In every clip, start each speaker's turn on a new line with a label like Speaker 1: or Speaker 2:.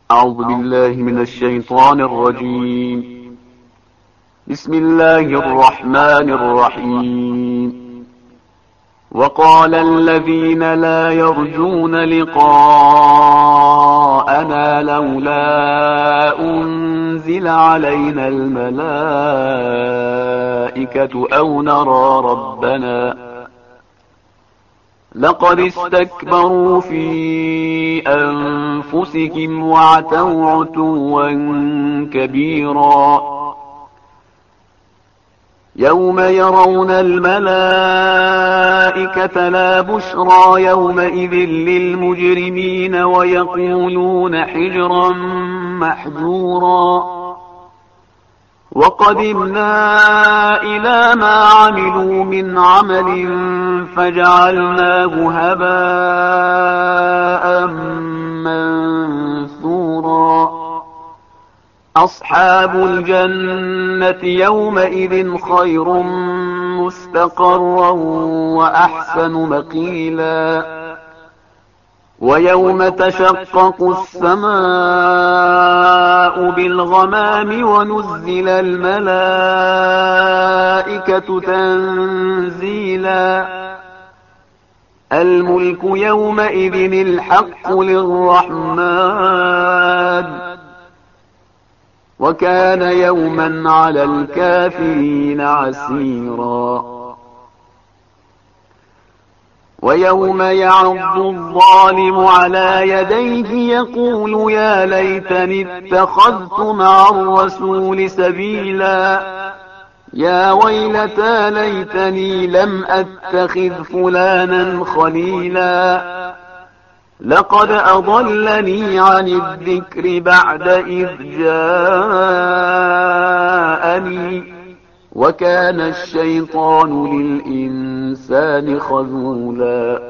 Speaker 1: أعوذ بالله من الشيطان الرجيم. بسم الله الرحمن الرحيم. وقال الذين لا يرجون لقاءنا لولا أنزل علينا الملائكة أو نرى ربنا لقد استكبروا في أنفسهم وعتوا عتوا كبيرا. يوم يرون الملائكة لا بشرى يومئذ للمجرمين ويقولون حجرا محجورا. وقدمنا إلى ما عملوا من عمل فجعلناه هباء منثورا. أصحاب الجنة يومئذ خير مستقرا وأحسن مقيلا. ويوم تشقق السماء بالغمام ونزل الملائكة تنزيلا. الملك يومئذ الحق للرحمن وكان يوما على الكافرين عسيرا. ويوم يعض الظالم على يديه يقول يا ليتني اتخذت مع الرسول سبيلا. يا ويلتى ليتني لم أتخذ فلانا خليلا. لقد أضلني عن الذكر بعد إذ جاءني وكان الشيطان للإنسان خذولا.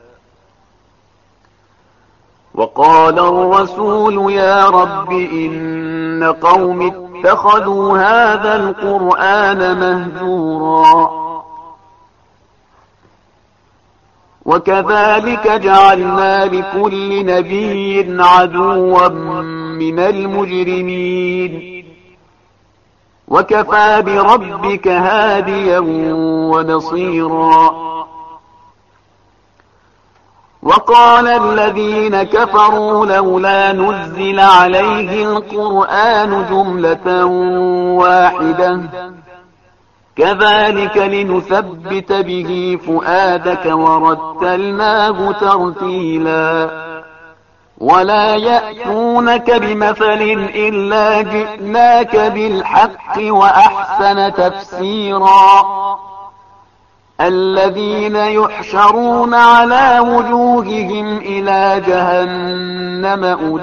Speaker 1: وقال الرسول يا رب إن قوم اتخذوا هذا القرآن مهجورا. وكذلك جعلنا لكل نبي عدوا من المجرمين وكفى بربك هاديا ونصيرا. وقال الذين كفروا لولا نزل عليه القرآن جملة واحدة كذلك لنثبت به فؤادك ورتلناه ترتيلا. ولا يأتونك بمثل إلا جئناك بالحق وأحسن تفسيرا. الذين يحشرون على وجوههم إلى جهنم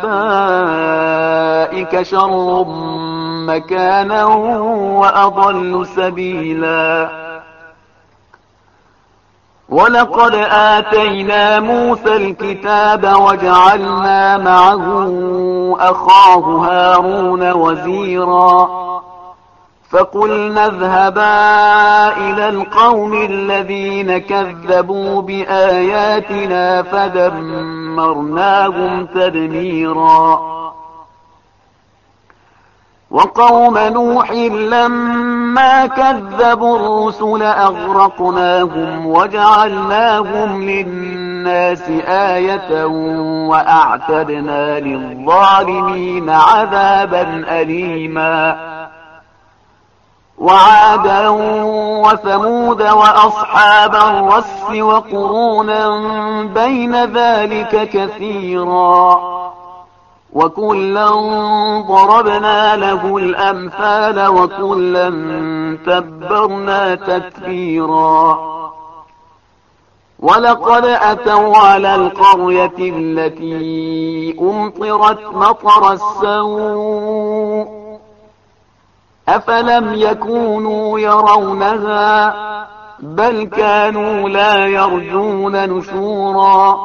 Speaker 1: أولئك شر مكانا وأضل سبيلا. ولقد آتينا موسى الكتاب وجعلنا معه أخاه هارون وزيرا. فقلنا اذهبا إلى القوم الذين كذبوا بآياتنا فدمرناهم تدميرا. وقوم نوح لما كذبوا الرسل أغرقناهم وجعلناهم للناس آية وأعتدنا للظالمين عذابا أليما. وعادا وثمود وأصحاب الرس وقرونا بين ذلك كثيرا. وكلا ضربنا له الأمثال وكلا تبرنا تتبيرا. ولقد أتوا على القرية التي أمطرت مطر السوء أفلم يكونوا يرونها بل كانوا لا يرجون نشورا.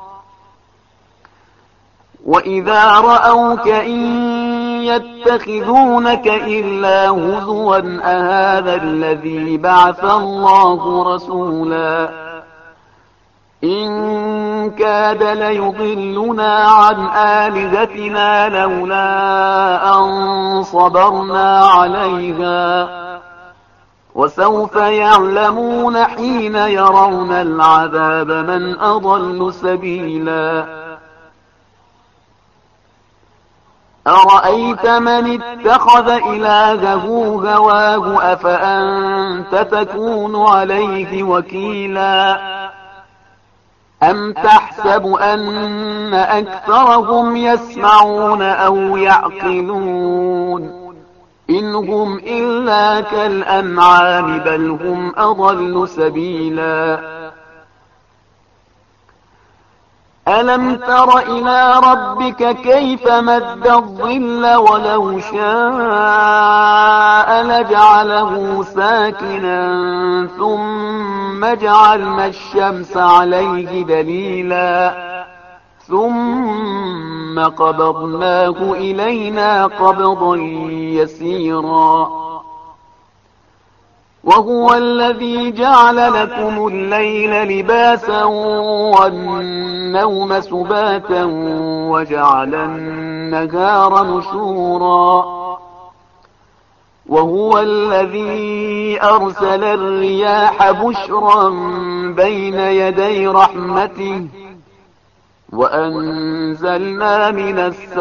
Speaker 1: وإذا رأوك إن يتخذونك إلا هزوا أهذا الذي بعث الله رسولا. إن كاد ليضلنا عن آلهتنا لولا أن صبرنا عليها وسوف يعلمون حين يرون العذاب من أضل سبيلا أرأيت من اتخذ إلهه هواه أفأنت تكون عليه وكيلا أم تحسب أن أكثرهم يسمعون أو يعقلون إن هم إلا كالأنعام بل هم أضل سبيلا ألم تر إلى ربك كيف مد الظل ولو شاء لجعله ساكنا ثم جعلنا الشمس عليه دليلا ثم قبضناه إلينا قبضا يسيرا وهو الذي جعل لكم الليل لباسا والنوم سباتا وجعل النهار نشورا وهو الذي أرسل الرياح بشرا بين يدي رحمته وأنزلنا من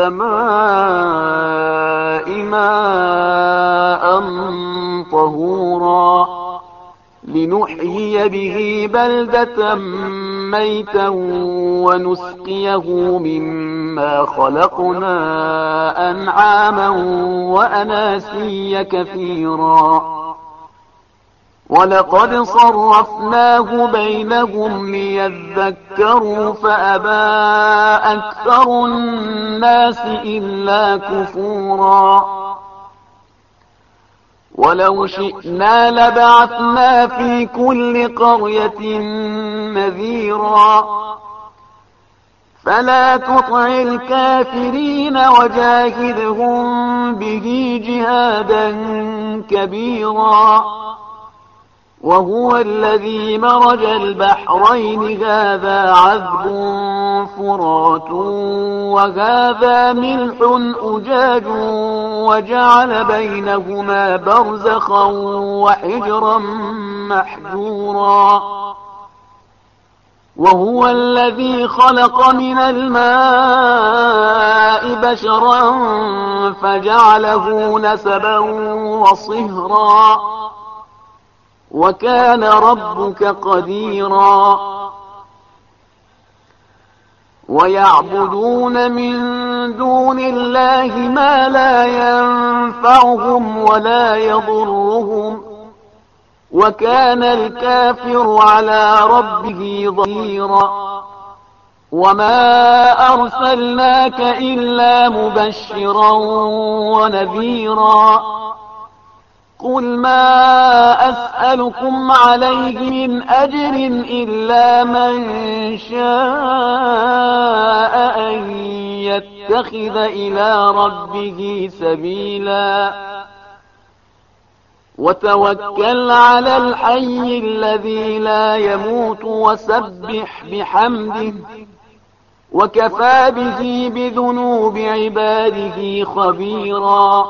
Speaker 1: السماء ماء طهورا لنحيي به بلدة ميتا ونسقيه مما خلقنا أنعاما وأناسيا كثيرا ولقد صرفناه بينهم ليذكروا فأبى أكثر الناس إلا كفورا ولو شئنا لبعثنا في كل قرية نذيرا فلا تطع الكافرين وجاهدهم به جهادا كبيرا وهو الذي مرج البحرين هذا عذب فرات وهذا ملح أجاج وجعل بينهما برزخا وحجرا محجورا وهو الذي خلق من الماء بشرا فجعله نسبا وصهرا وكان ربك قديرا ويعبدون من دون الله ما لا ينفعهم ولا يضرهم وكان الكافر على ربه ظهيرا وما أرسلناك إلا مبشرا ونذيرا قل ما أسألكم عليه من أجر إلا من شاء أن يتخذ إلى ربه سبيلا وتوكل على الحي الذي لا يموت وسبح بحمده وكفى به بذنوب عباده خبيرا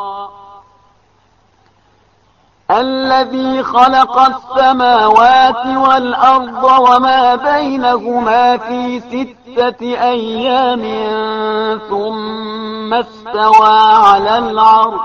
Speaker 1: الذي خلق السماوات والأرض وما بينهما في 6 أيام ثم استوى على العرش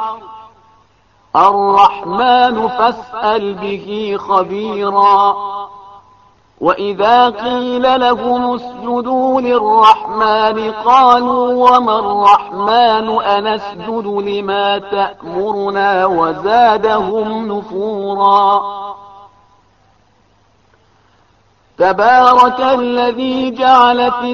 Speaker 1: الرحمن فاسأل به خبيرا وإذا قيل لهم اسجدوا للرحمن قالوا وما الرحمن أنسجد لما تأمرنا وزادهم نفورا تبارك الذي جعل في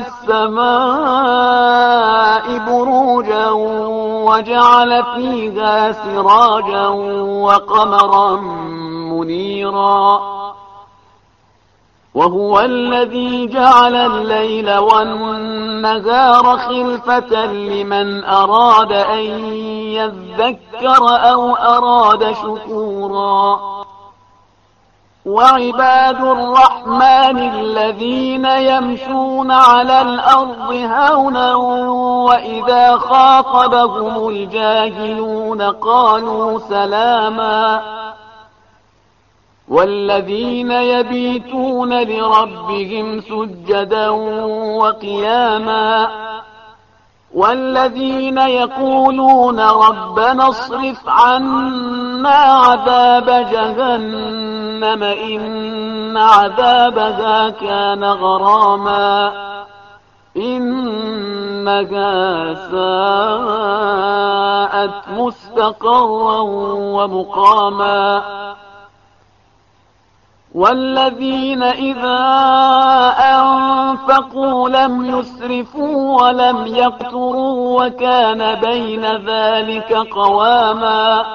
Speaker 1: السماء بروجا وجعل فيها سراجا وقمرا منيرا وهو الذي جعل الليل والنهار خلفة لمن أراد أن يذكر أو أراد شكورا وعباد الرحمن الذين يمشون على الأرض هونا وإذا خاطبهم الجاهلون قالوا سلاما والذين يبيتون لربهم سجدا وقياما والذين يقولون ربنا اصرف عنا عذاب جهنم إن عذابها كان غراما إنها ساءت مستقرا ومقاما والذين إذا أنفقوا لم يسرفوا ولم يقتروا وكان بين ذلك قواما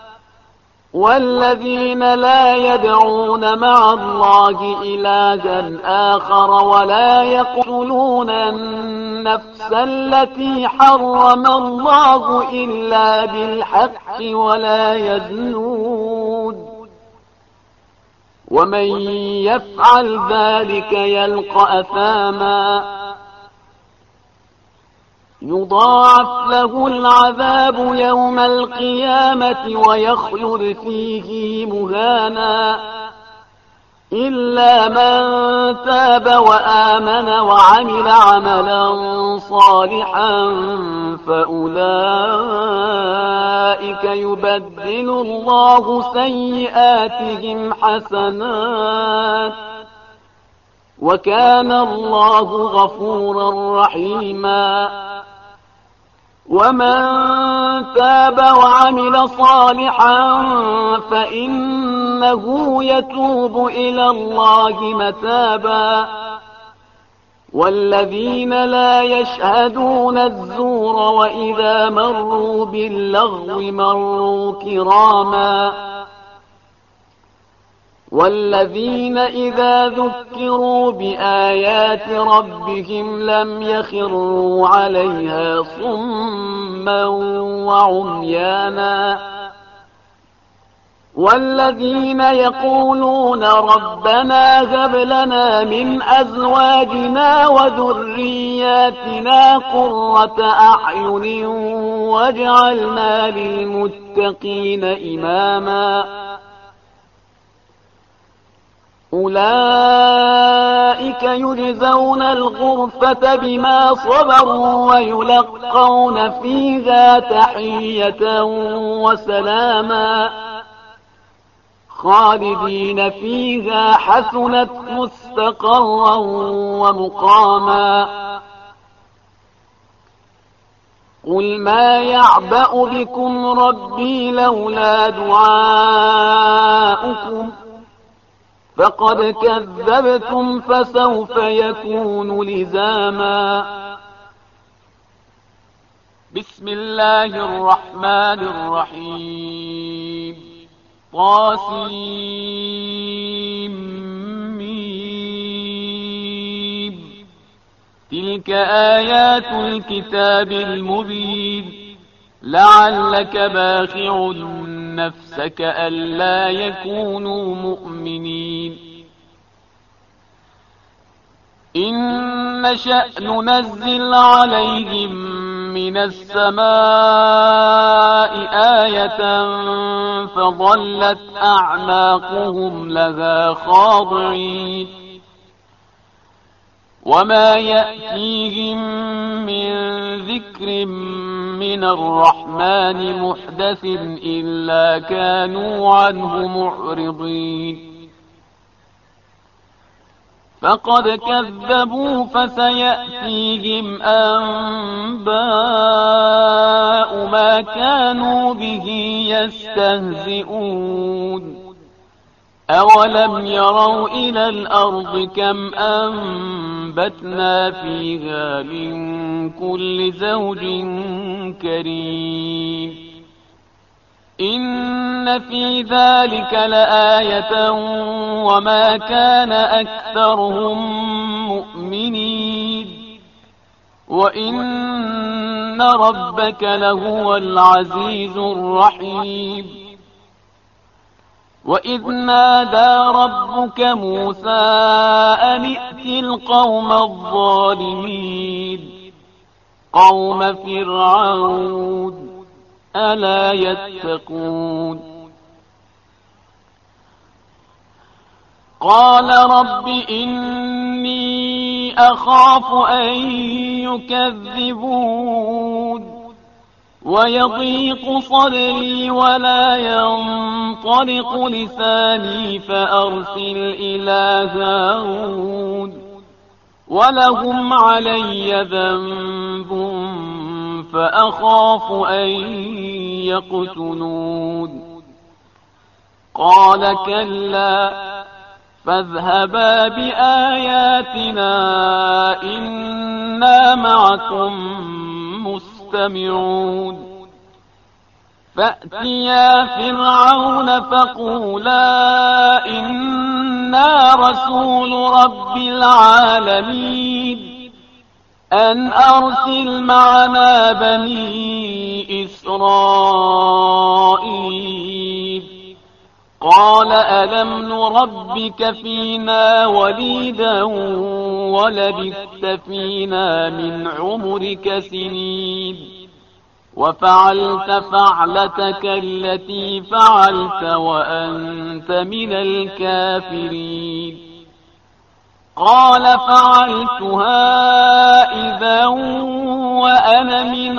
Speaker 1: والذين لا يدعون مع الله إلها آخر ولا يقتلون النفس التي حرم الله إلا بالحق ولا يزنون ومن يفعل ذلك يلقى أثاما يضاعف له العذاب يوم القيامة ويخلد فيه مهانا إلا من تاب وآمن وعمل عملا صالحا فأولئك يبدل الله سيئاتهم حسنات وكان الله غفورا رحيما ومن تاب وعمل صالحا فإنه يتوب إلى الله متابا والذين لا يشهدون الزور وإذا مروا باللغو مروا كراما والذين إذا ذكروا بآيات ربهم لم يخروا عليها صما وعميانا والذين يقولون ربنا هب لنا من أزواجنا وذرياتنا قرة أعين واجعلنا للمتقين إماما أولئك يجزون الغرفة بما صبروا ويلقون فيها تحية وسلاما خالدين فيها حسنت مستقرا ومقاما قل ما يعبأ بكم ربي لولا دعاؤكم فقد كذبتم فسوف يكون لزاما بسم الله الرحمن الرحيم طاسيم تلك آيات الكتاب المبين لعلك باخع نفسك ألا يكونوا مؤمنين إن نشأ ننزل عليهم من السماء آية فظلت أعناقهم لها خاضعين وما يأتيهم من ذكر من الرحمن محدث إلا كانوا عنه معرضين فقد كذبوا فسيأتيهم أنباء ما كانوا به يستهزئون أولم يروا إلى الأرض كم أنبتنا فيها من كل زوج كريم إن في ذلك لآية وما كان أكثرهم مؤمنين وإن ربك لهو العزيز الرحيم وإذ نادى ربك موسى أن ائت القوم الظالمين قوم فرعون ألا يتقون قال رب إني أخاف أن يكذبون ويضيق صدري ولا ينطلق لساني فأرسل إلى هارون ولهم علي ذنب فأخاف أن يقتلون قال كلا فاذهبا بآياتنا إنا معكم مستمعون فأتيا فرعون فقولا إنا رسول رب العالمين أن أرسل معنا بني إسرائيل قال ألم نربك فينا وليدا ولبثت فينا من عمرك سنين وفعلت فعلتك التي فعلت وأنت من الكافرين قال فعلتها إذا وأنا من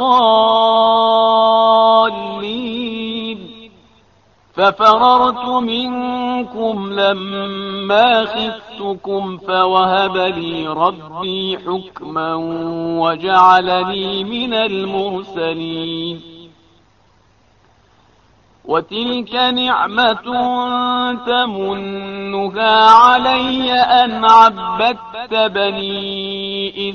Speaker 1: الضالين ففررت منكم لما خفتكم فوهب لي ربي حكما وجعلني من المرسلين وتلك نعمة تمنها علي أن عبدت بني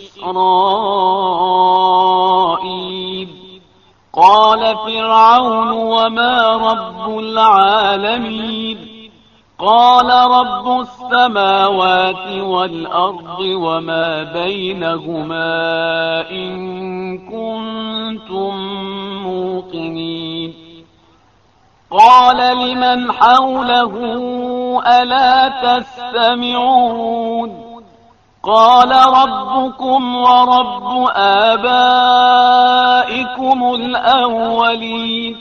Speaker 1: إسرائيل قال فرعون وما رب العالمين قال رب السماوات والأرض وما بينهما إن كنتم موقنين قال لمن حوله ألا تستمعون قال ربكم ورب آبائكم الأولين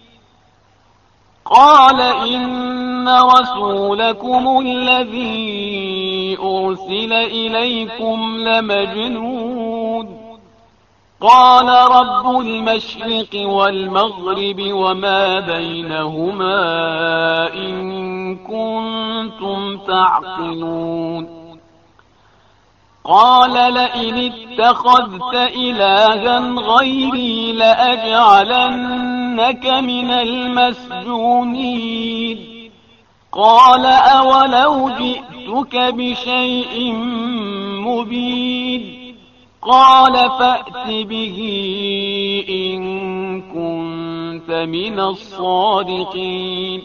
Speaker 1: قال إن رسولكم الذي أرسل إليكم لمجنون قال رب المشرق والمغرب وما بينهما إن كنتم تعقلون قال لئن اتخذت إلها غيري لأجعلنك من المسجونين قال أولو جئتك بشيء مبين قال فأت به إن كنت من الصادقين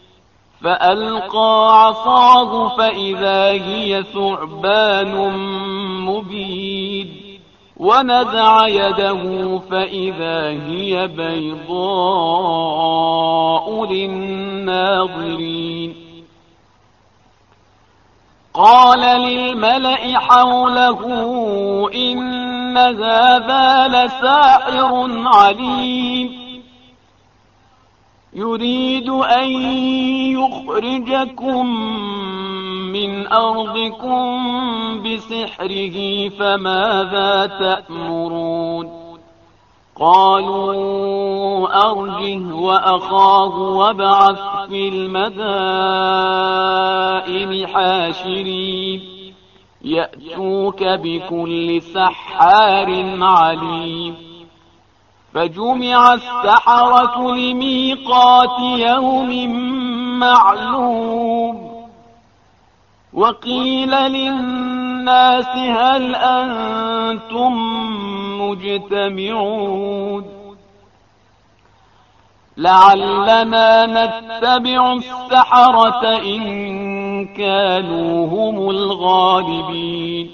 Speaker 1: فألقى عصاه فإذا هي ثعبان مبين ونزع يده فإذا هي بيضاء للناظرين قال للملأ حوله إن هذا لساحر عليم يريد أن يخرجكم من أرضكم بسحره فماذا تأمرون قالوا أرجه وأخاه وابعث في المدائن حاشرين يأتوك بكل سحار عليم فجمع السحرة لميقات يوم معلوم وقيل للناس هل أنتم مجتمعون لعلنا نتبع السحرة إن كانوا هم الغالبين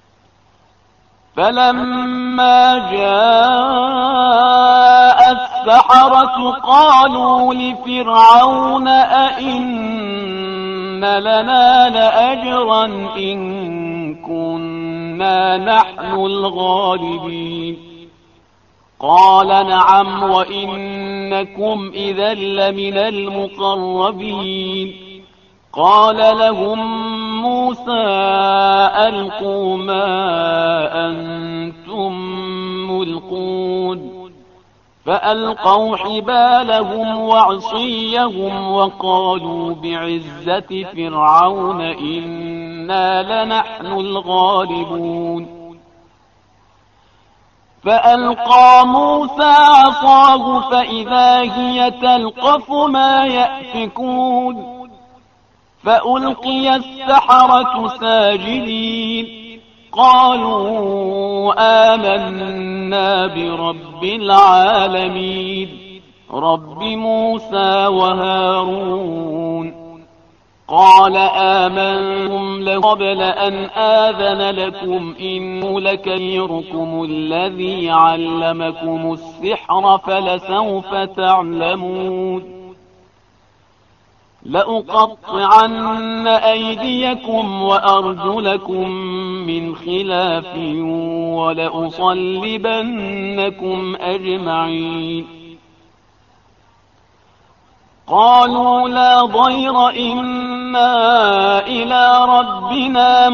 Speaker 1: فلما جاء السحرة السحرة قالوا لفرعون أئن لنا لأجرا إن كنا نحن الغالبين قال نعم وإنكم إذا لمن المقربين قال لهم موسى ألقوا ما أنتم ملقون فألقوا حبالهم وعصيهم وقالوا بعزة فرعون إنا لنحن الغالبون فألقى موسى عصاه فإذا هي تلقف ما يأفكون فألقي السحرة ساجدين قالوا آمنا برب العالمين رب موسى وهارون قال آمنتم قبل أن آذن لكم إنه لكبيركم الذي علمكم السحر فلسوف تعلمون لأقطعن أيديكم وأرجلكم من خلاف ولأصلبنكم أجمعين قالوا لا ضير إنا إلى ربنا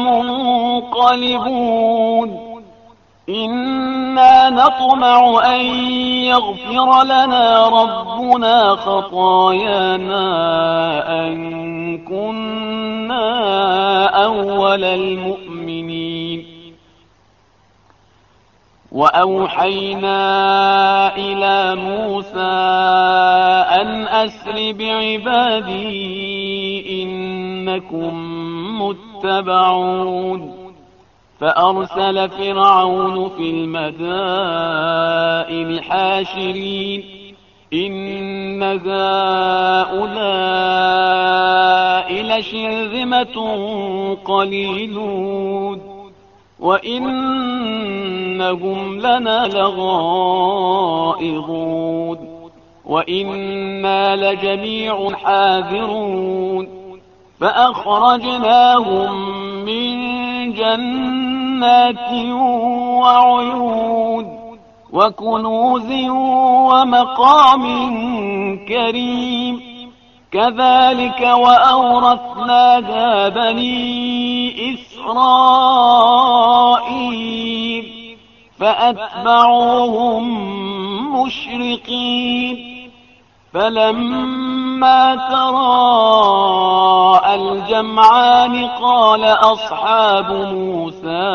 Speaker 1: منقلبون إنا نطمع أن يغفر لنا ربنا خطايانا أن كنا أول المؤمنين وأوحينا إلى موسى أن أسر بعبادي إنكم متبعون فأرسل فرعون في المدائن حاشرين إن هؤلاء لشرذمة قليلون وإنهم لنا لغائظون وإنا لجميع حاذرون فأخرجناهم من جنات وعيون وكنوز ومقام كريم كذلك وأورثناها بني إسرائيل فأتبعوهم مشرقين فلما تراءى الجمعان قال أصحاب موسى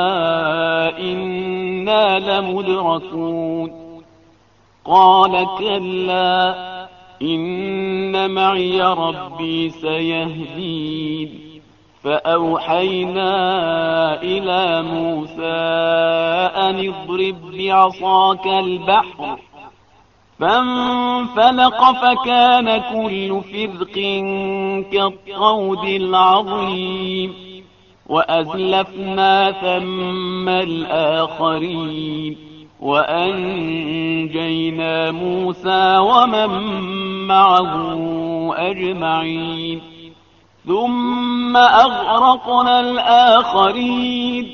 Speaker 1: إنا لمدركون قال كلا إن معي ربي سيهدين فأوحينا إلى موسى أن اضرب بعصاك البحر فانفلق فكان كل فرق كالطود العظيم وأزلفنا ثم الآخرين وأنجينا موسى ومن معه أجمعين ثم أغرقنا الآخرين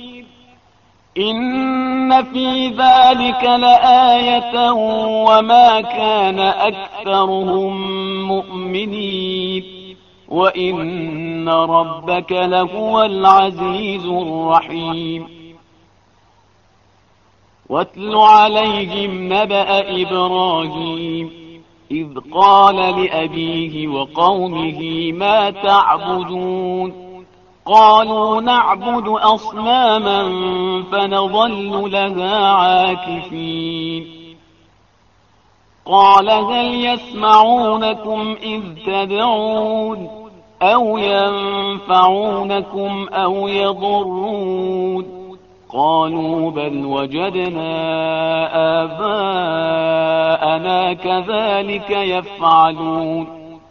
Speaker 1: إن في ذلك لآية وما كان أكثرهم مؤمنين وإن ربك لهو العزيز الرحيم واتل عليهم نبأ إبراهيم إذ قال لأبيه وقومه ما تعبدون قالوا نعبد أصناما فنظل لها عاكفين قال هل يسمعونكم إذ تدعون أو ينفعونكم أو يضرون قالوا بل وجدنا آباءنا كذلك يفعلون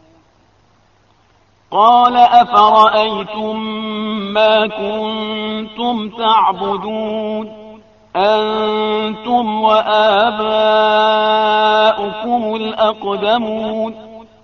Speaker 1: قال أفرأيتم ما كنتم تعبدون أنتم وآباؤكم الأقدمون أقدمون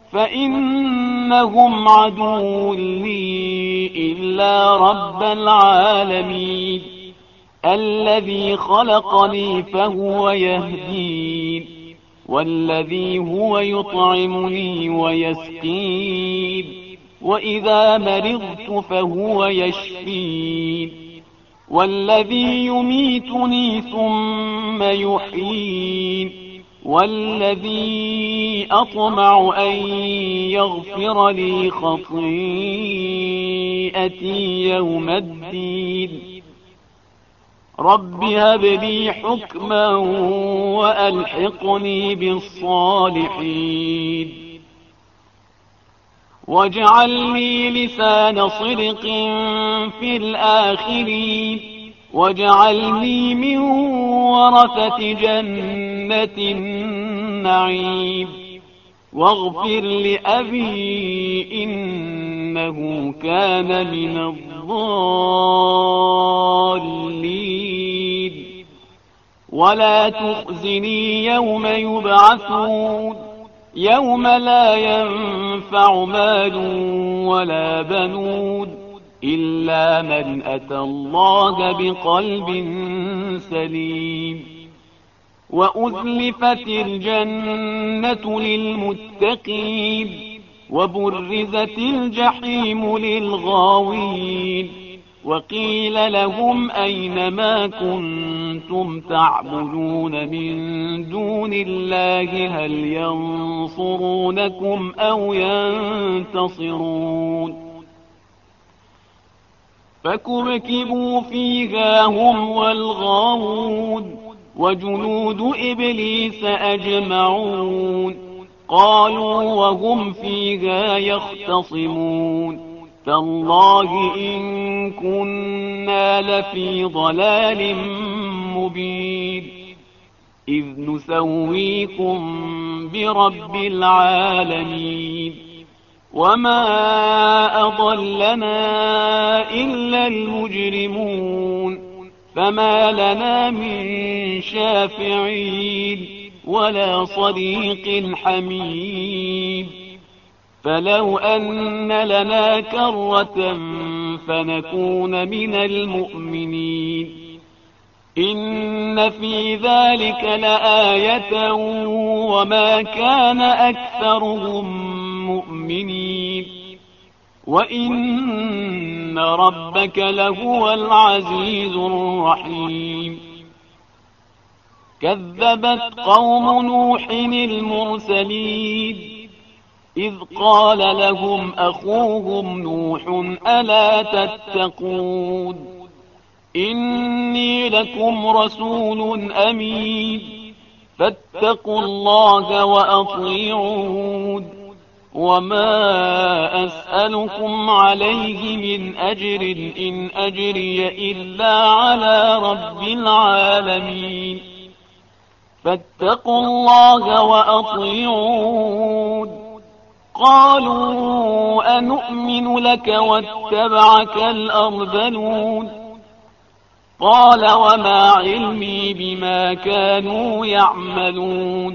Speaker 1: فإنهم عدو لي إلا رب العالمين الذي خلقني فهو يهدين والذي هو يطعمني ويسقين وإذا مرضت فهو يشفين والذي يميتني ثم يحيين والذي أطمع أن يغفر لي خطيئتي يوم الدين رب هب لي حكما وألحقني بالصالحين واجعل لي لسان صدق في الآخرين واجعلني من ورثة جنة النعيم واغفر لأبي إنه كان من الضالين ولا تخزني يوم يبعثون يوم لا ينفع مال ولا بنون إلا من أتى الله بقلب سليم وأزلفت الجنة للمتقين وبرزت الجحيم للغاوين وقيل لهم أين ما كنتم تعبدون من دون الله هل ينصرونكم أو ينتصرون فكبكبوا فيها هم والغاوون وجنود إبليس أجمعون قالوا وهم فيها يختصمون تالله إن كنا لفي ضلال مبين إذ نسويكم برب العالمين وما أضلنا إلا المجرمون فما لنا من شافعين ولا صديق حميم فلو أن لنا كرة فنكون من المؤمنين إن في ذلك لآية وما كان أكثرهم مؤمنين وإن ربك لهو العزيز الرحيم كذبت قوم نوح المرسلين إذ قال لهم أخوهم نوح ألا تتقون إني لكم رسول أمين فاتقوا الله وأطيعون وما أسألكم عليه من أجر إن أجري إلا على رب العالمين فاتقوا الله وأطيعون قالوا أنؤمن لك واتبعك الأرذلون قال وما علمي بما كانوا يعملون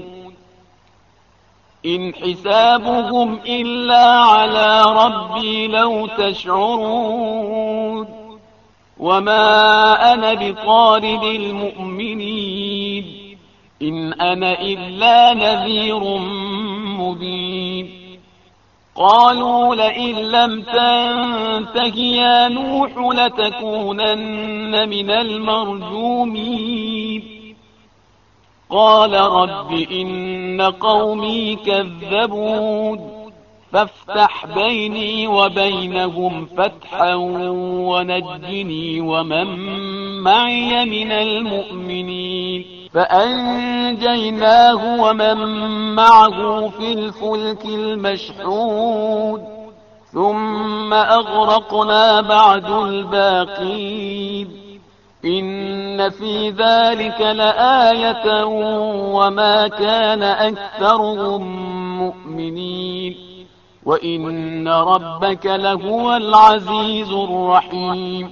Speaker 1: إن حسابهم إلا على ربي لو تشعرون وما أنا بطارد المؤمنين إن أنا إلا نذير مبين قالوا لئن لم تنته يا نوح لتكونن من المرجومين قال رب إن قومي كذبون فافتح بيني وبينهم فتحا ونجني ومن معي من المؤمنين فأنجيناه ومن معه في الفلك المشحون ثم أغرقنا بعد الباقين إن في ذلك لآية وما كان أكثرهم مؤمنين وإن ربك لهو العزيز الرحيم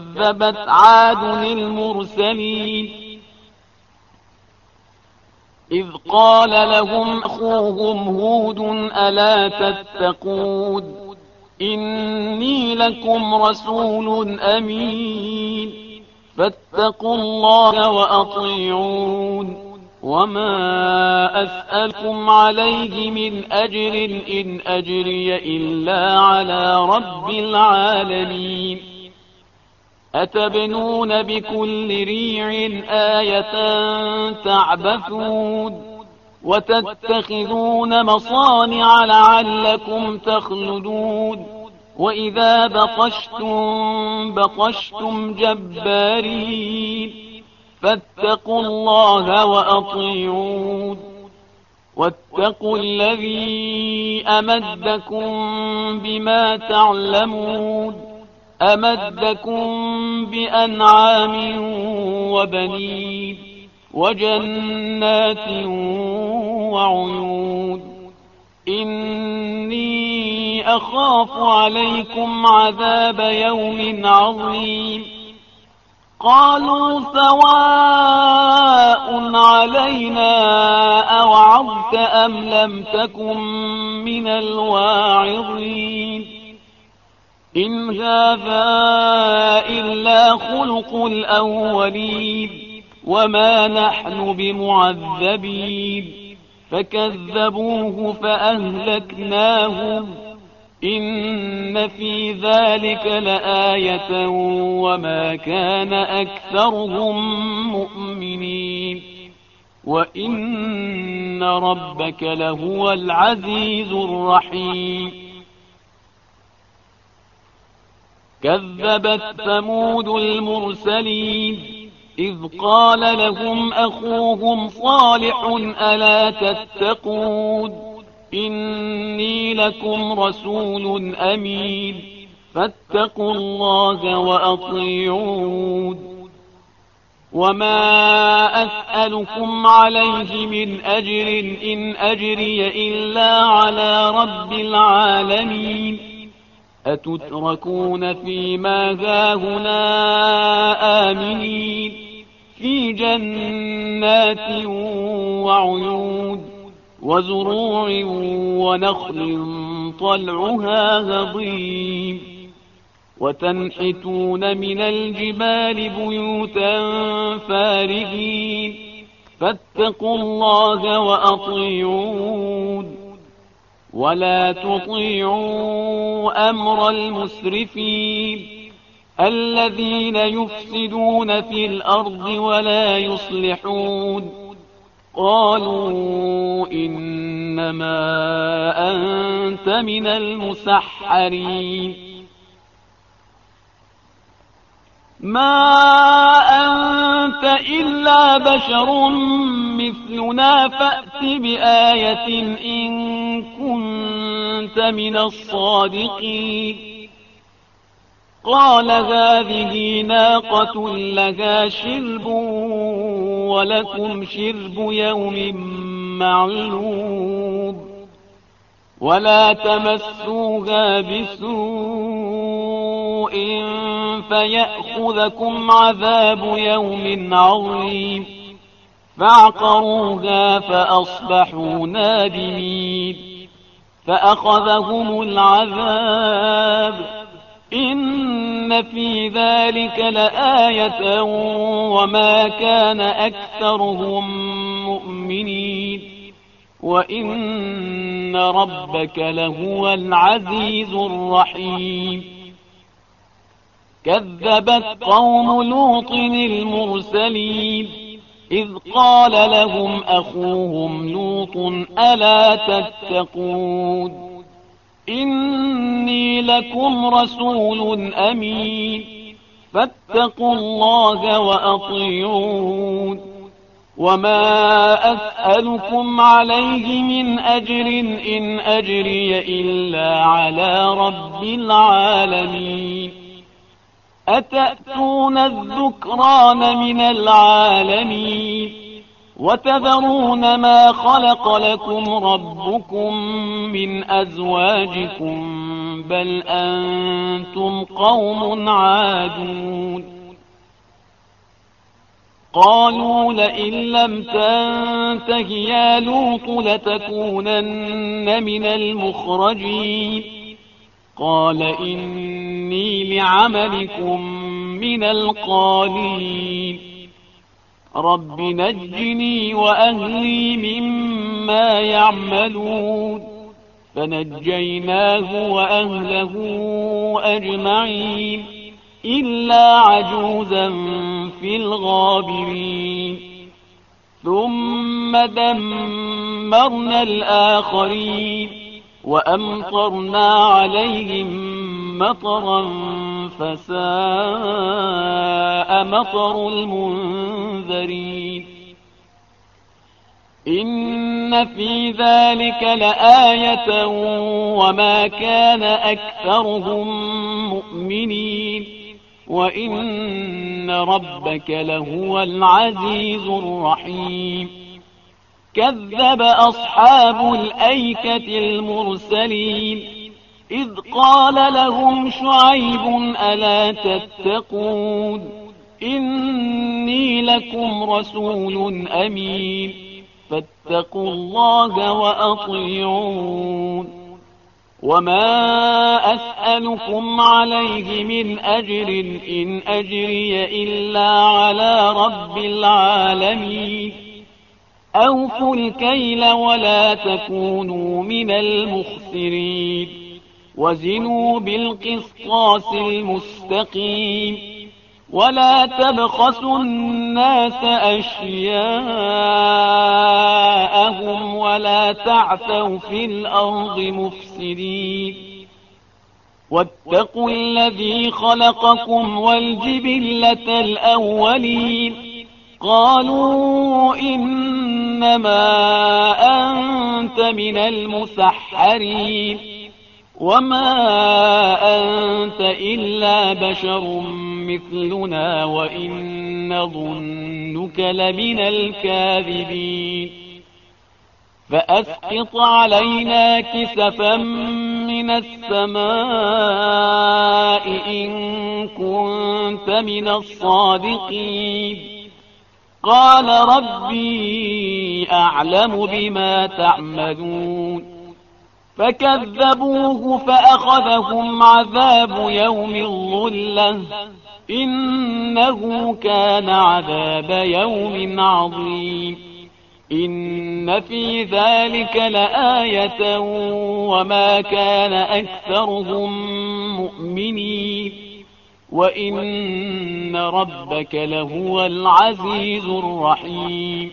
Speaker 1: كذبت عاد المرسلين إذ قال لهم أخوهم هود ألا تتقون إني لكم رسول أمين فاتقوا الله وأطيعون وما أسألكم عليه من أجر إن أجري إلا على رب العالمين أتبنون بكل ريع آية تعبثون وتتخذون مصانع لعلكم تخلدون وإذا بطشتم جبارين فاتقوا الله وأطيعون واتقوا الذي أمدكم بما تعلمون أمدكم بأنعام وبنين وجنات وعيون إني أخاف عليكم عذاب يوم عظيم قالوا سواء علينا أوعظت أم لم تكن من الواعظين إن هذا إلا خلق الأولين وما نحن بمعذبين فكذبوه فأهلكناهم إن في ذلك لآية وما كان أكثرهم مؤمنين وإن ربك لهو العزيز الرحيم كذبت ثمود المرسلين إذ قال لهم أخوهم صالح ألا تتقون إني لكم رسول أمين فاتقوا الله وأطيعون وما أسألكم عليه من أجر إن أجري إلا على رب العالمين أتتركون فيما هاهنا آمنين في جنات وعيون وزروع ونخل طلعها هضيم وتنحتون من الجبال بيوتا فارهين فاتقوا الله وأطيعون ولا تطيعوا أمر المسرفين الذين يفسدون في الأرض ولا يصلحون قالوا إنما أنت من المسحرين ما أنت إلا بشر مثلنا فأت بآية إن كنت من الصادقين قال هذه ناقة لها شرب ولكم شرب يوم معلوم ولا تمسوها بسوء فيأخذكم عذاب يوم عظيم فعقروها فأصبحوا نادمين فأخذهم العذاب إن في ذلك لآية وما كان أكثرهم مؤمنين وإن ربك لهو العزيز الرحيم كذبت قوم لوط المرسلين إذ قال لهم أخوهم لوط ألا تتقون إني لكم رسول أمين فاتقوا الله وأطيعون وما أسألكم عليه من أجر إن أجري إلا على رب العالمين أتأتون الذكران من العالمين وتذرون ما خلق لكم ربكم من أزواجكم بل أنتم قوم عادون قالوا لئن لم تنته يا لوط لتكونن من المخرجين قال إني لعملكم من القالين رب نجني وأهلي مما يعملون فنجيناه وأهله أجمعين إلا عجوزا في الغابرين ثم دمرنا الآخرين وأمطرنا عليهم مطرا فساء مطر المنذرين إن في ذلك لآية وما كان أكثرهم مؤمنين وإن ربك لهو العزيز الرحيم كذب أصحاب الأيكة المرسلين إذ قال لهم شعيب ألا تتقون إني لكم رسول أمين فاتقوا الله وأطيعون وما أسألكم عليه من أجر إن أجري إلا على رب العالمين أوفوا الكيل ولا تكونوا من المخسرين وزنوا بالقسطاس المستقيم ولا تبخسوا الناس أشياءهم ولا تعثوا في الأرض مفسدين واتقوا الذي خلقكم والجبلة الأولين قالوا إنما أنت من المسحرين وما أنت إلا بشر مثلنا وإن نظنك لمن الكاذبين فأسقط علينا كسفا من السماء إن كنت من الصادقين قال ربي أعلم بما تعملون فكذبوه فأخذهم عذاب يوم الظلة إنه كان عذاب يوم عظيم إن في ذلك لآية وما كان أكثرهم مؤمنين وإن ربك لهو العزيز الرحيم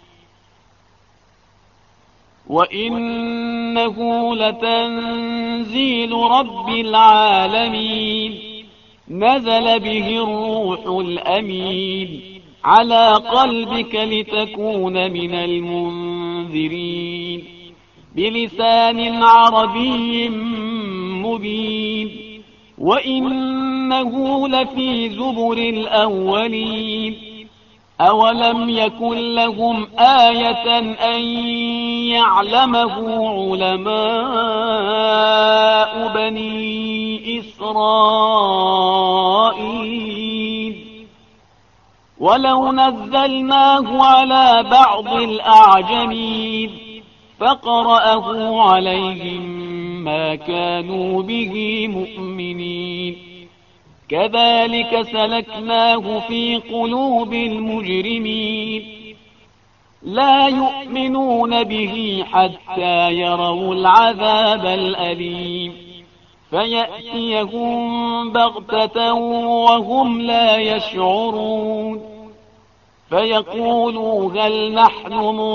Speaker 1: وإنه لتنزيل رب العالمين نزل به الروح الأمين على قلبك لتكون من المنذرين بلسان عربي مبين وإنه لفي زبر الأولين أولم يكن لهم آية أن يعلمه علماء بني إسرائيل ولو نزلناه على بعض الأعجمين فقرأه عليهم ما كانوا به مؤمنين كذلك سلكناه في قلوب المجرمين لا يؤمنون به حتى يروا العذاب الأليم فيأتيهم بغتة وهم لا يشعرون فيقولوا هل نحن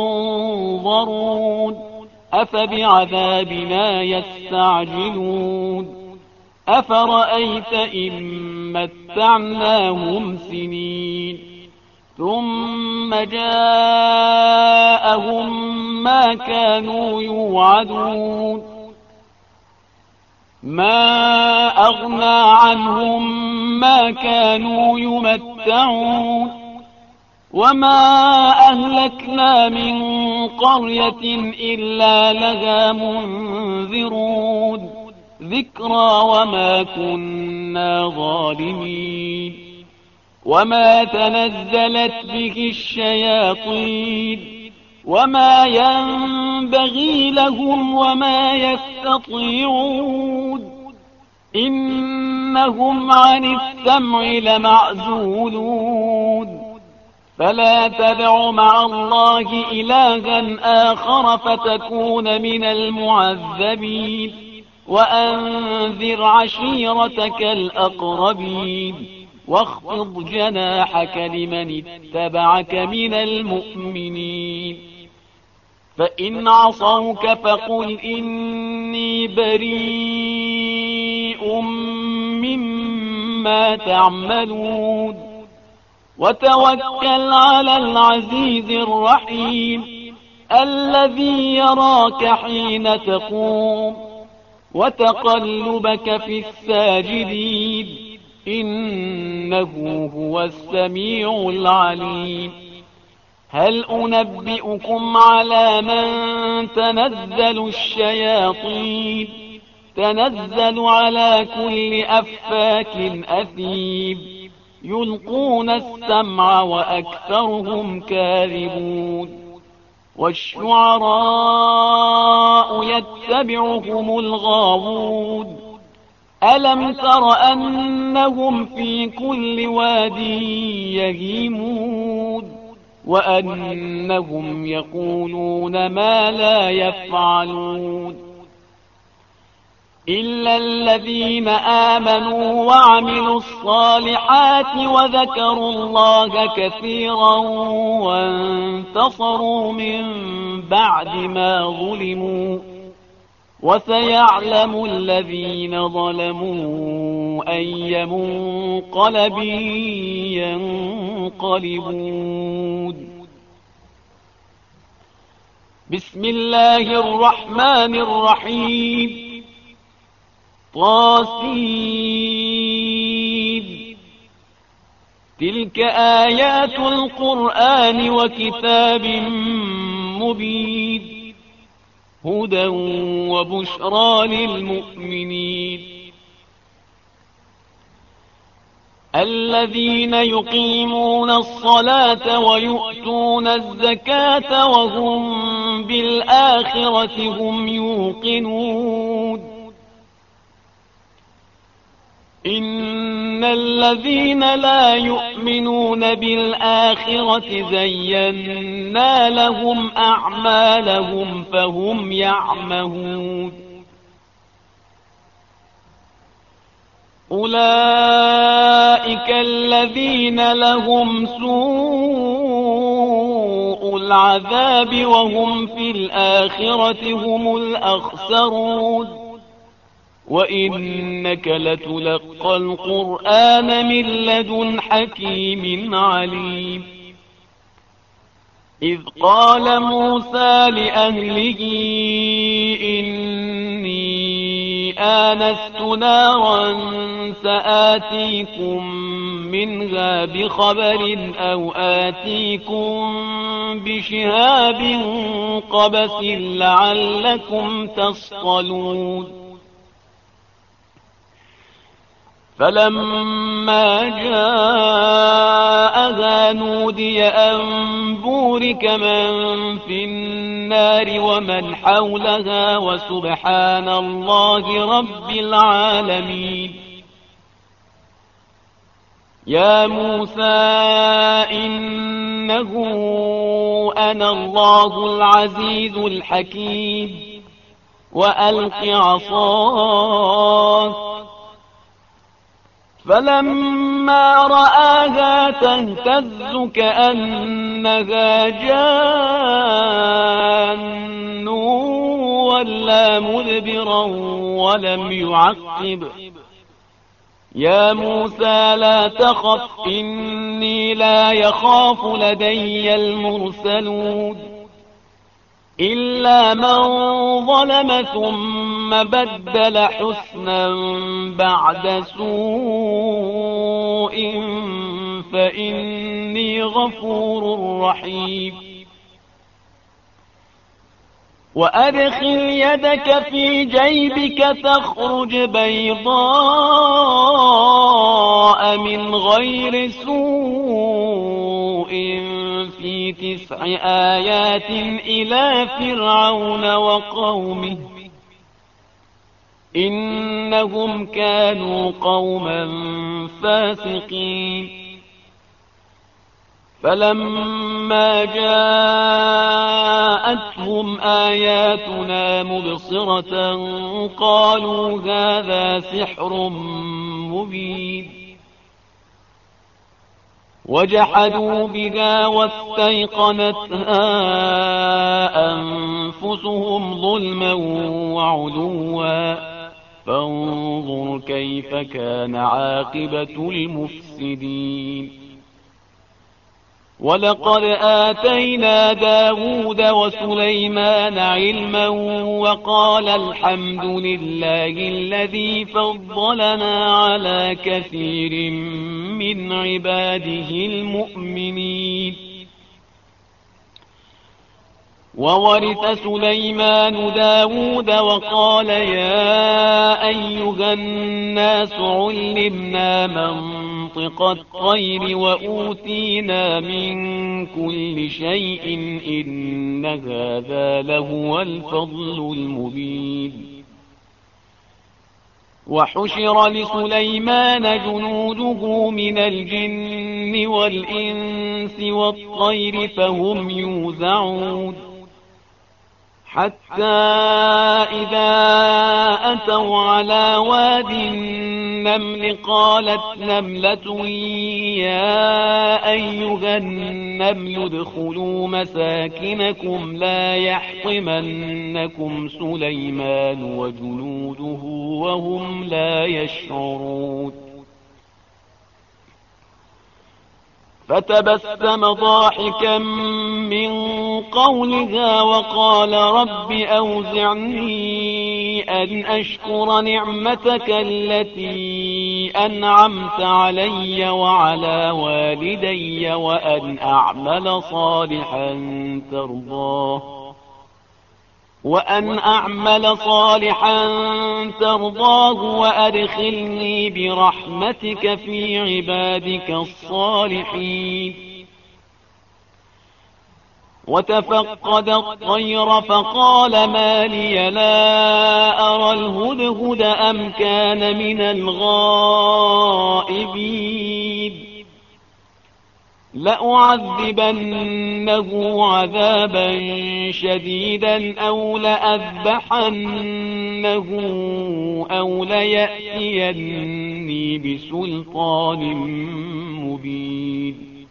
Speaker 1: منظرون أفبعذابنا يستعجلون أفرأيت إن متعناهم سنين ثم جاءهم ما كانوا يوعدون ما أغنى عنهم ما كانوا يمتعون وما أهلكنا من قرية إلا لها منذرون ذكرى وما كنا ظالمين وما تنزلت به الشياطين وما ينبغي لهم وما يستطيعون إنهم عن السمع لمعزولون فلا تدع مع الله إلها آخر فتكون من المعذبين وأنذر عشيرتك الأقربين واخفض جناحك لمن اتبعك من المؤمنين فإن عصوك فقل إني بريء مما تعملون وتوكل على العزيز الرحيم الذي يراك حين تقوم وتقلبك في الساجدين إنه هو السميع العليم هل أنبئكم على من تنزل الشياطين تنزل على كل أفاك أثيم يلقون السمع وأكثرهم كاذبون والشعراء يتبعهم الغاوون ألم تر أنهم في كل واد يهيمون وأنهم يقولون ما لا يفعلون إلا الذين آمنوا وعملوا الصالحات وذكروا الله كثيرا وانتصروا من بعد ما ظلموا وسيعلم الذين ظلموا أي منقلب ينقلبون بسم الله الرحمن الرحيم طاسين تلك آيات القرآن وكتاب مبين هدى وبشرى للمؤمنين الذين يقيمون الصلاة ويؤتون الزكاة وهم بالآخرة هم يوقنون إن الذين لا يؤمنون بالآخرة زينا لهم أعمالهم فهم يعمهون أولئك الذين لهم سوء العذاب وهم في الآخرة هم الأخسرون وإنك لتلقى القرآن من لدن حكيم عليم إذ قال موسى لأهله إني آنست نارا سآتيكم منها بخبر أو آتيكم بشهاب قبس لعلكم تصطلون فلما جاءها نودي أن بورك من في النار ومن حولها وسبحان الله رب العالمين يا موسى إنه أنا الله العزيز الحكيم وألق عصاك فلما رآها تهتز كأنها جان ولا مدبرا ولم يعقب يا موسى لا تخف إني لا يخاف لدي المرسلون إلا من ظلم ثم بدل حسنا بعد سوء فإني غفور رحيم وأدخل يدك في جيبك تخرج بيضاء برأ من غير سوء في 9 آيات إلى فرعون وقومه إنهم كانوا قوما فاسقين فلما جاءتهم آياتنا مبصرة قالوا هذا سحر مبين وجحدوا بها واستيقنتها أنفسهم ظلما وعلوا فانظر كيف كان عاقبة المفسدين ولقد آتينا داود وسليمان علما وقال الحمد لله الذي فضلنا على كثير من عباده المؤمنين وورث سليمان داود وقال يا أيها الناس علمنا منطق الطير وأوتينا من كل شيء إن هذا لهو الفضل المبين وحشر لسليمان جنوده من الجن والإنس والطير فهم يوزعون حتى إذا أتوا على واد النمل قالت نملة يا أيها النمل ادخلوا مساكنكم لا يحطمنكم سليمان وجنوده وهم لا يشعرون فتبسم ضاحكا من قولها وقال رب أوزعني أن أشكر نعمتك التي أنعمت علي وعلى والدي وأن أعمل صالحا ترضاه وأدخلني برحمتك في عبادك الصالحين وتفقد الطير فقال ما لي لا أرى الهدهد أم كان من الغائبين لأعذبنه عذابا شديدا أو لأذبحنه أو ليأتيني بسلطان مبين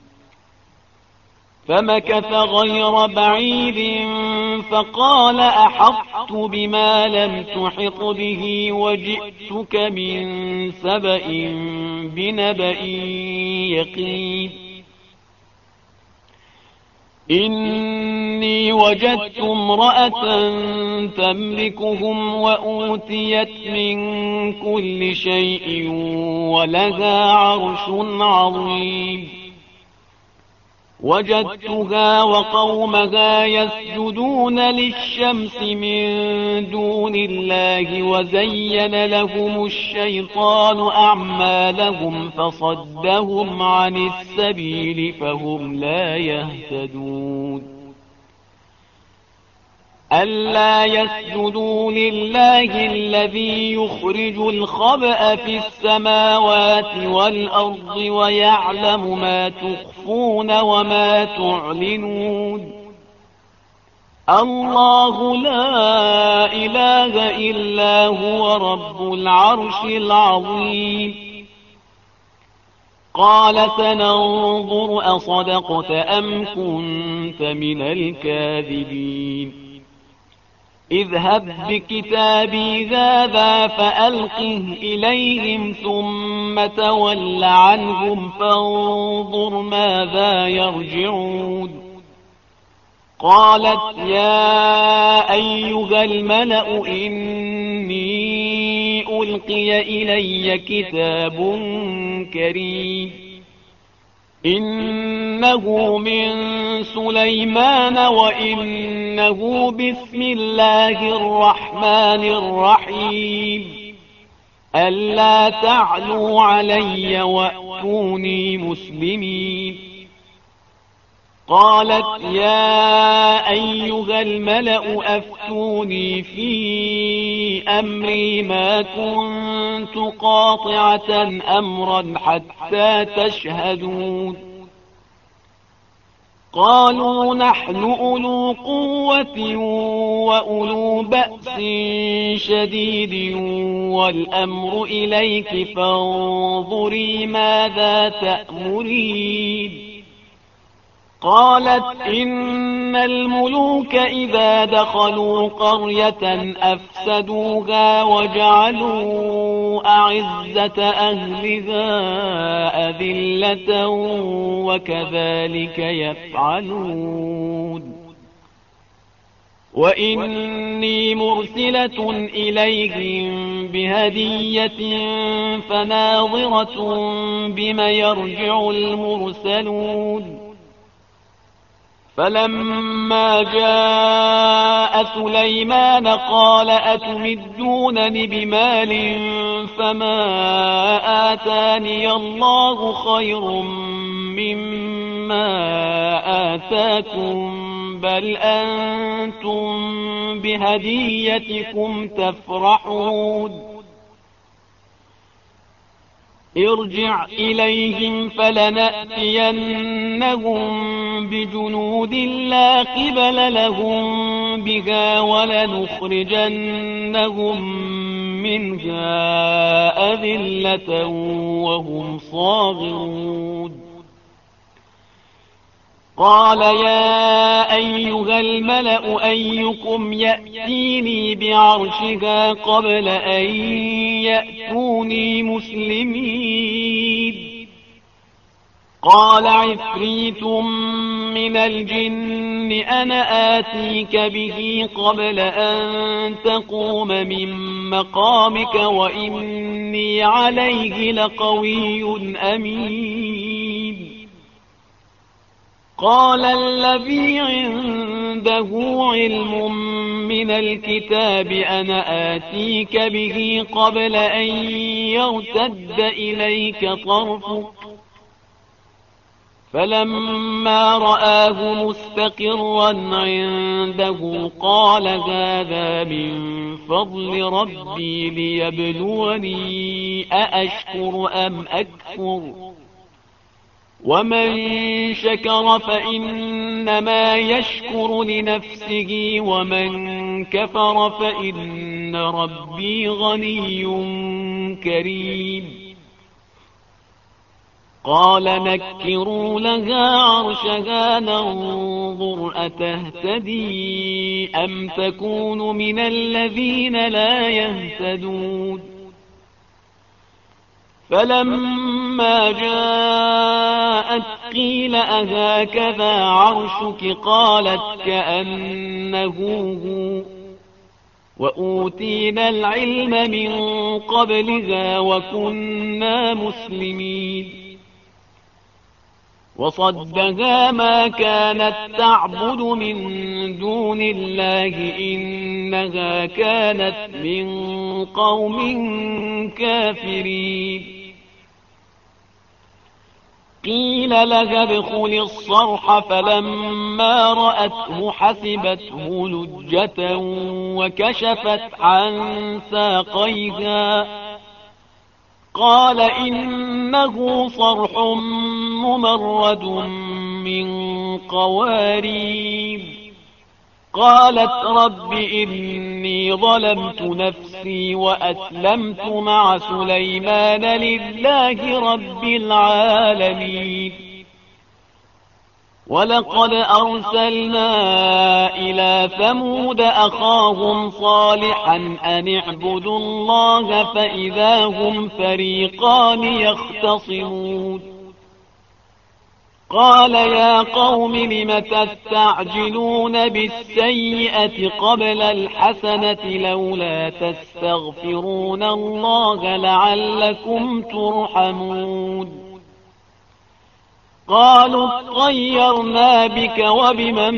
Speaker 1: فمكث غير بعيد فقال أحطت بما لم تحط به وجئتك من سبأ بنبأ يقين إني وجدت امرأة تملكهم وأوتيت من كل شيء ولها عرش عظيم وجدتها وقومها يسجدون للشمس من دون الله وزين لهم الشيطان أعمالهم فصدهم عن السبيل فهم لا يهتدون ألا يسجدوا لله الذي يخرج الخبأ في السماوات والأرض ويعلم ما تخفون وما تعلنون الله لا إله إلا هو رب العرش العظيم قال سننظر أصدقت أم كنت من الكاذبين اذهب بكتابي هذا فألقه إليهم ثم تول عنهم فانظر ماذا يرجعون قالت يا أيها الملأ إني ألقي إلي كتاب كريم إنه من سليمان وإنه بسم الله الرحمن الرحيم ألا تعلوا علي وأتوني مسلمين. قالت يا أيها الملأ أفتوني في أمري ما كنت قاطعة أمرا حتى تشهدون. قالوا نحن أولو قوة وأولو بأس شديد والأمر إليك فانظري ماذا تأمرين. قالت إن الملوك إذا دخلوا قرية أفسدوها وجعلوا أعزة أهلها أذلة وكذلك يفعلون. وإني مرسلة إليهم بهدية فناظرة بما يرجع المرسلون. فلما جاء سليمان قال أتمدونني بمال فما آتاني الله خير مما آتاكم بل أنتم بهديتكم تفرحون. ارجع إليهم فلنأتينهم بجنود لا قبل لهم بها ولنخرجنهم منها أذلة وهم صاغرون. قال يا أيها الملأ أيكم يأتيني بعرشها قبل أن يأتوني مسلمين. قال عفريت من الجن أنا آتيك به قبل أن تقوم من مقامك وإني عليه لقوي أمين. قال الذي عنده علم من الكتاب أنا آتيك به قبل أن يرتد إليك طرفك فلما رآه مستقرا عنده قال هذا من فضل ربي ليبلوني أأشكر أم أكفر ومن شكر فإنما يشكر لنفسه ومن كفر فإن ربي غني كريم. قال نكروا لها عرشها ننظر أتهتدي أم تكون من الذين لا يهتدون. فلما جاءت قيل أهكذا عرشك قالت كأنه هو وأوتينا العلم من قبلها وكنا مسلمين. وصدها ما كانت تعبد من دون الله إنها كانت من قوم كافرين. قيل لها ادخل الصرح فلما رأته حسبته لجة وكشفت عن ساقيها قال إنه صرح ممرد من قوارير. قالت رب إني ظلمت نفسي وأسلمت مع سليمان لله رب العالمين. ولقد أرسلنا إلى ثمود أخاهم صالحا أن اعبدوا الله فإذا هم فريقان يختصمون. قال يا قوم لم تستعجلون بالسيئة قبل الحسنة لولا تستغفرون الله لعلكم ترحمون. قالوا اطيرنا بك وبمن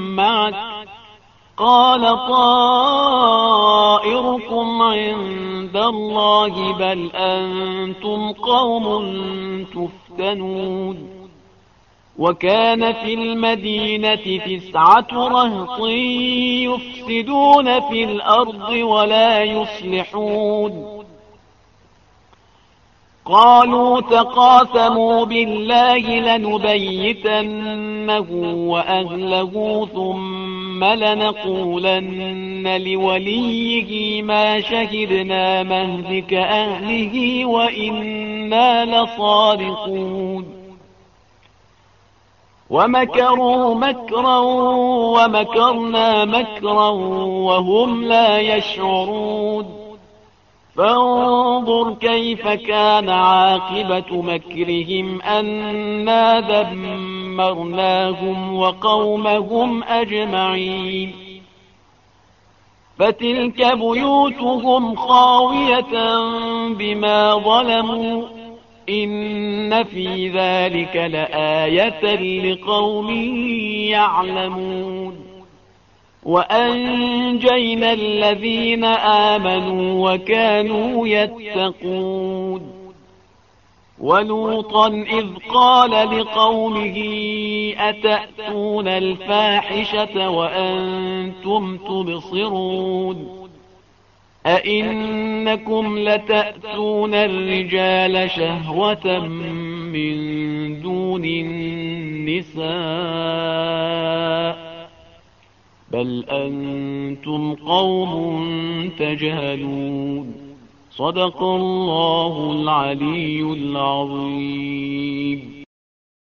Speaker 1: معك قال طائركم عند الله بل أنتم قوم تفتنون وكان في المدينة 9 رهط يفسدون في الأرض ولا يصلحون قالوا تقاسموا بالله لنبيتنه وأهله ثم لنقولن لوليه ما شهدنا مهلك أهله وإنا لصادقون ومكروا مكرا ومكرنا مكرا وهم لا يشعرون فانظر كيف كان عاقبة مكرهم أنا دمرناهم وقومهم أجمعين فتلك بيوتهم خاوية بما ظلموا إن في ذلك لآية لقوم يعلمون وأنجينا الذين آمنوا وكانوا يتقون ولوطا إذ قال لقومه أتأتون الفاحشة وأنتم تبصرون أئنكم لتأتون الرجال شهوة من دون النساء بل أنتم قوم تجهلون صدق الله العلي العظيم.